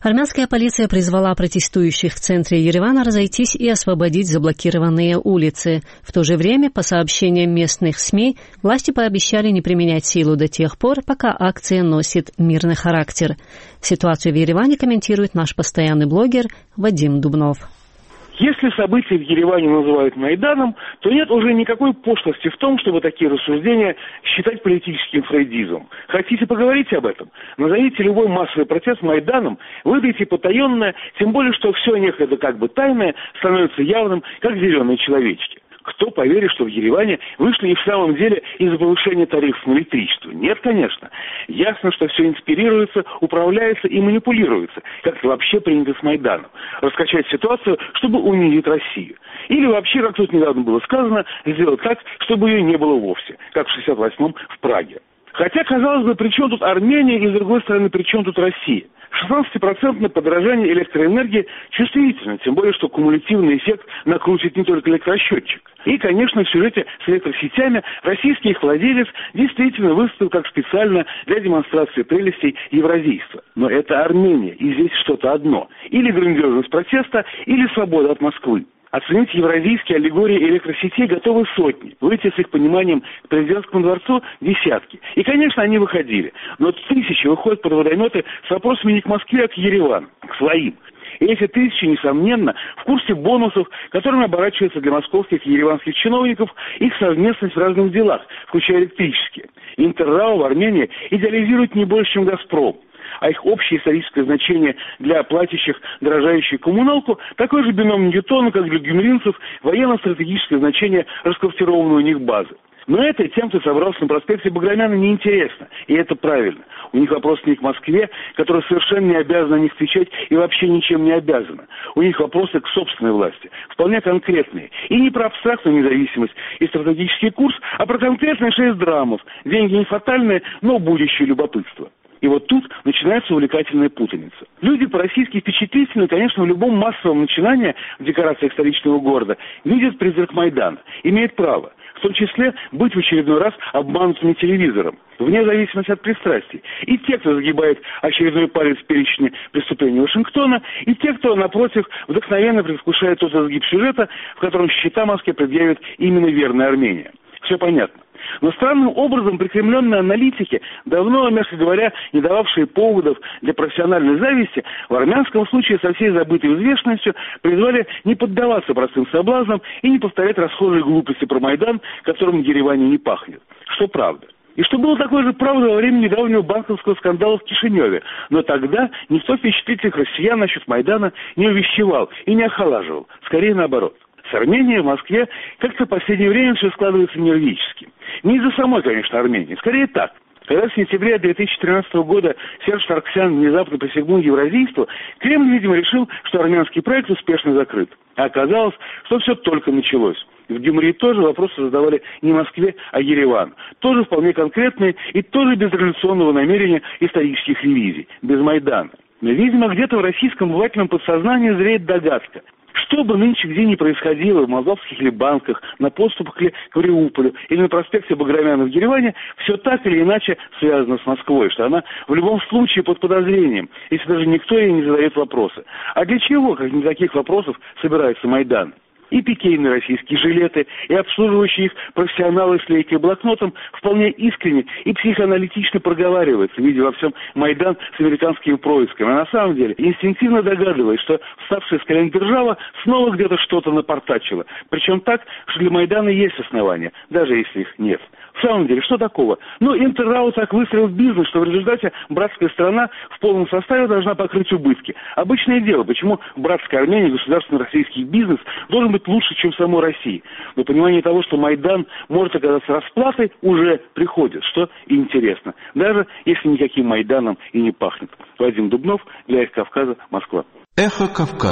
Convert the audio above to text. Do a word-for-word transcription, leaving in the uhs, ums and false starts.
Армянская полиция призвала протестующих в центре Еревана разойтись и освободить заблокированные улицы. В то же время, по сообщениям местных СМИ, власти пообещали не применять силу до тех пор, пока акция носит мирный характер. Ситуацию в Ереване комментирует наш постоянный блогер Вадим Дубнов. Если события в Ереване называют Майданом, то нет уже никакой пошлости в том, чтобы такие рассуждения считать политическим фрейдизмом. Хотите поговорить об этом? Назовите любой массовый протест Майданом, выдайте потаенное, тем более, что все некогда как бы тайное становится явным, как зеленые человечки. Кто поверит, что в Ереване вышли и в самом деле из-за повышения тарифов на электричество? Нет, конечно. Ясно, что все инспирируется, управляется и манипулируется, как это вообще принято с Майданом. Раскачать ситуацию, чтобы унизить Россию. Или вообще, как тут недавно было сказано, сделать так, чтобы ее не было вовсе, как в шестьдесят восьмом в Праге. Хотя, казалось бы, при чем тут Армения и, с другой стороны, при чем тут Россия? шестнадцатипроцентное подорожание электроэнергии чувствительно, тем более, что кумулятивный эффект накрутит не только электросчетчик. И, конечно, в сюжете с электросетями российский их владелец действительно выступил как специально для демонстрации прелестей евразийства. Но это Армения, и здесь что-то одно. Или грандиозность протеста, или свобода от Москвы. Оценить евразийские аллегории электросетей готовы сотни. Выйти с их пониманием к президентскому дворцу – десятки. И, конечно, они выходили. Но тысячи выходят под водометы с вопросами не к Москве, а к Еревану, к своим. И эти тысячи, несомненно, в курсе бонусов, которыми оборачивается для московских и ереванских чиновников их совместность в разных делах, включая электрические. Интеррау в Армении идеализирует не больше, чем «Газпром». А их общее историческое значение для платящих дорожающую коммуналку такой же бином Ньютона, как для гюмринцев военно-стратегическое значение расквартированной у них базы. Но это тем, кто собрался на проспекте Баграмяна, неинтересно. И это правильно. У них вопрос не к Москве, которая совершенно не обязана на них отвечать и вообще ничем не обязана. У них вопросы к собственной власти. Вполне конкретные. И не про абстрактную независимость и стратегический курс, а про конкретные шесть драмов. Деньги не фатальные, но будущее любопытство. И вот тут начинается увлекательная путаница. Люди по-российски впечатлительны, конечно, в любом массовом начинании в декорациях столичного города видят призрак Майдана. Имеют право. В том числе быть в очередной раз обманутыми телевизором, вне зависимости от пристрастий. И те, кто загибает очередной палец в перечне преступлений Вашингтона, и те, кто, напротив, вдохновенно предвкушает тот изгиб сюжета, в котором счета Москве предъявит именно верная Армения. Все понятно. Но странным образом прикремленные аналитики, давно, мягко говоря, не дававшие поводов для профессиональной зависти, в армянском случае со всей забытой взвешенностью призвали не поддаваться простым соблазнам и не повторять расхожие глупости про Майдан, которым в Ереване не пахнет. Что правда. И что было такой же правдой во время недавнего банковского скандала в Кишиневе. Но тогда никто впечатлительных россиян насчет Майдана не увещевал и не охолаживал. Скорее наоборот. С Арменией в Москве как-то в последнее время все складывается нервически. Не из-за самой, конечно, Армении. Скорее так. Когда в сентябре две тысячи тринадцатого года Серж Саргсян внезапно присягнул евразийству, Кремль, видимо, решил, что армянский проект успешно закрыт. А оказалось, что все только началось. В Гюмри тоже вопросы задавали не Москве, а Еревану. Тоже вполне конкретные и тоже без революционного намерения исторических ревизий, без Майдана. Но, видимо, где-то в российском обывательном подсознании зреет догадка. Что бы нынче где ни происходило в молдавских ли банках, на подступах ли к Мариуполю или на проспекте Баграмяна в Ереване, все так или иначе связано с Москвой, что она в любом случае под подозрением, если даже никто ей не задает вопросы. А для чего, как не таких вопросов, собирается Майдан? И пикейные российские жилеты, и обслуживающие их профессионалы с лейкой и блокнотом вполне искренне и психоаналитично проговариваются, видя во всем Майдан с американскими происками. А на самом деле инстинктивно догадываясь, что вставшая с колен держава снова где-то что-то напортачила. Причем так, что для Майдана есть основания, даже если их нет. В самом деле, что такого? Ну, Интеррау так выстроил бизнес, что в результате братская страна в полном составе должна покрыть убытки. Обычное дело, почему в братской Армении государственный российский бизнес должен быть лучше, чем в самой России. Но понимание того, что Майдан может оказаться расплатой, уже приходит, что интересно. Даже если никаким Майданом и не пахнет. Вадим Дубнов, для Эхо Кавказа, Москва. Эхо Кавказа.